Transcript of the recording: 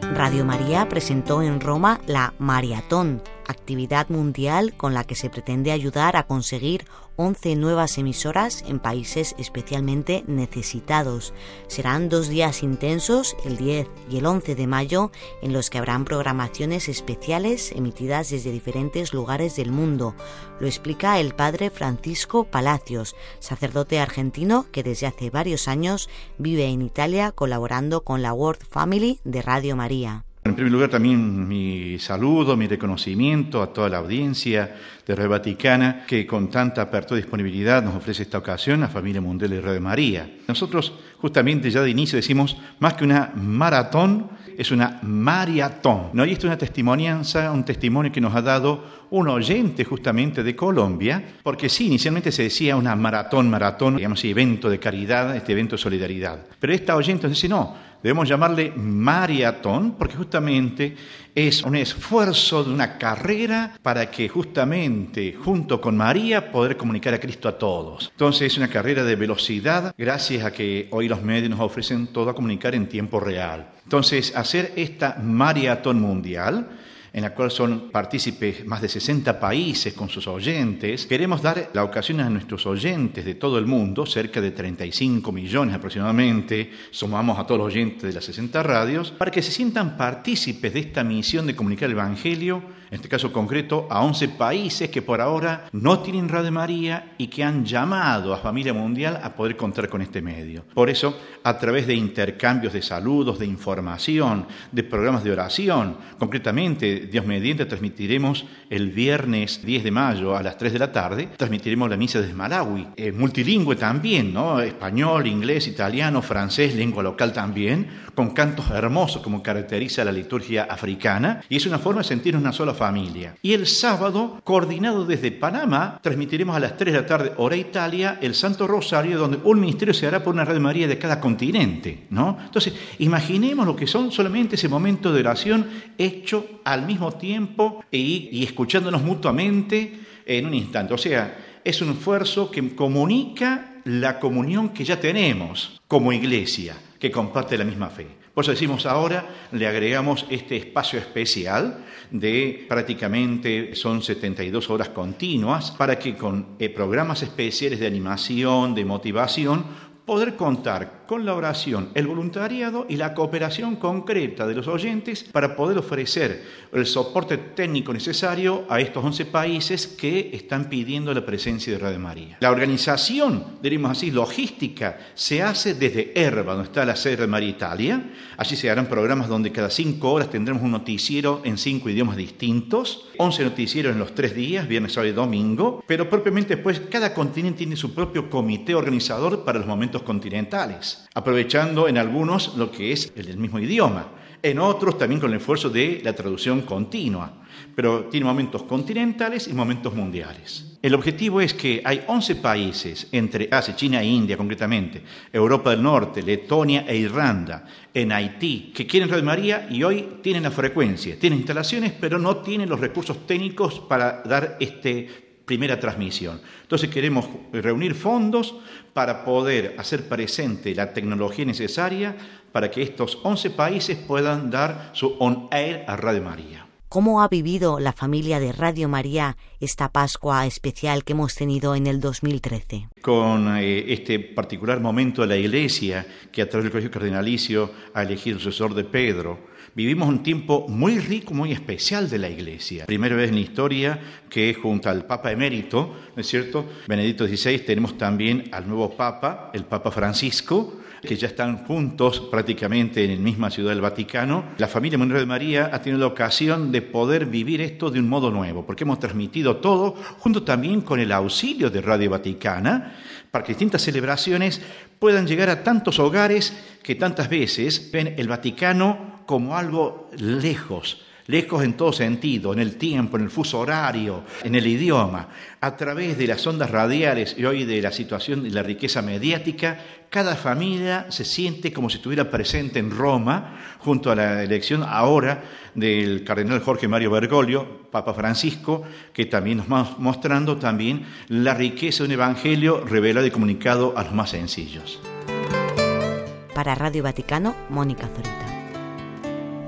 Radio María presentó en Roma la Mariatón, actividad mundial con la que se pretende ayudar a conseguir 11 nuevas emisoras en países especialmente necesitados. Serán 2 días intensos, el 10 y el 11 de mayo, en los que habrán programaciones especiales emitidas desde diferentes lugares del mundo. Lo explica el padre Francisco Palacios, sacerdote argentino que desde hace varios años vive en Italia colaborando con la World Family de Radio María. En primer lugar, también mi saludo, mi reconocimiento a toda la audiencia de Radio Vaticana que con tanta apertura y disponibilidad nos ofrece esta ocasión a Familia Mundial de Radio María. Nosotros justamente ya de inicio decimos, más que una maratón, es una mariatón, ¿no? Y esto es una testimonianza, un testimonio que nos ha dado un oyente justamente de Colombia, porque sí, inicialmente se decía una maratón, digamos así, evento de caridad, este evento de solidaridad. Pero esta oyente dice, no, debemos llamarle mariatón, porque justamente es un esfuerzo de una carrera para que justamente, junto con María, poder comunicar a Cristo a todos. Entonces es una carrera de velocidad, gracias a que hoy los medios nos ofrecen todo a comunicar en tiempo real. Entonces, hacer esta maratón mundial, en la cual son partícipes más de 60 países con sus oyentes. Queremos dar la ocasión a nuestros oyentes de todo el mundo, cerca de 35 millones aproximadamente, sumamos a todos los oyentes de las 60 radios, para que se sientan partícipes de esta misión de comunicar el Evangelio, en este caso concreto, a 11 países que por ahora no tienen Radio María y que han llamado a Familia Mundial a poder contar con este medio. Por eso, a través de intercambios de saludos, de información, de programas de oración, concretamente, Dios mediante, transmitiremos el viernes 10 de mayo a las 3 de la tarde, transmitiremos la misa desde Malawi, multilingüe también, ¿no? Español, inglés, italiano, francés, lengua local también, con cantos hermosos como caracteriza la liturgia africana, y es una forma de sentir una sola familia. Y el sábado, coordinado desde Panamá, transmitiremos a las 3 de la tarde, hora Italia, el Santo Rosario, donde un ministerio se hará por una Radio María de cada continente, ¿no? Entonces, imaginemos lo que son solamente ese momento de oración hecho al mismo tiempo y escuchándonos mutuamente en un instante. O sea, es un esfuerzo que comunica la comunión que ya tenemos como iglesia, que comparte la misma fe. Por eso decimos ahora, le agregamos este espacio especial de prácticamente son 72 horas continuas para que con programas especiales de animación, de motivación, poder contar con la oración, el voluntariado y la cooperación concreta de los oyentes para poder ofrecer el soporte técnico necesario a estos 11 países que están pidiendo la presencia de Radio María. La organización, diríamos así, logística, se hace desde Erba, donde está la sede de Radio María Italia. Allí se harán programas donde cada 5 horas tendremos un noticiero en 5 idiomas distintos, 11 noticieros en los 3 días, viernes, sábado y domingo, pero propiamente después cada continente tiene su propio comité organizador para los momentos continentales, aprovechando en algunos lo que es el mismo idioma, en otros también con el esfuerzo de la traducción continua, pero tiene momentos continentales y momentos mundiales. El objetivo es que hay 11 países, entre Asia, China e India concretamente, Europa del Norte, Letonia e Irlanda, en Haití, que quieren Radio María y hoy tienen la frecuencia, tienen instalaciones, pero no tienen los recursos técnicos para dar primera transmisión. Entonces queremos reunir fondos para poder hacer presente la tecnología necesaria para que estos 11 países puedan dar su on-air a Radio María. ¿Cómo ha vivido la familia de Radio María esta Pascua especial que hemos tenido en el 2013? Con este particular momento de la Iglesia, que a través del Colegio Cardenalicio ha elegido el sucesor de Pedro, vivimos un tiempo muy rico, muy especial de la Iglesia. Primera vez en la historia que junto al Papa Emérito, ¿no es cierto?, Benedicto XVI, tenemos también al nuevo Papa, el Papa Francisco, que ya están juntos prácticamente en la misma ciudad del Vaticano. La familia Mundial de María ha tenido la ocasión de poder vivir esto de un modo nuevo, porque hemos transmitido todo, junto también con el auxilio de Radio Vaticana, para que distintas celebraciones puedan llegar a tantos hogares que tantas veces ven el Vaticano como algo lejos en todo sentido, en el tiempo, en el fuso horario, en el idioma. A través de las ondas radiales y hoy de la situación y la riqueza mediática, cada familia se siente como si estuviera presente en Roma, junto a la elección ahora del cardenal Jorge Mario Bergoglio, Papa Francisco, que también nos va mostrando también la riqueza de un evangelio revelado y comunicado a los más sencillos. Para Radio Vaticano, Mónica Zorita.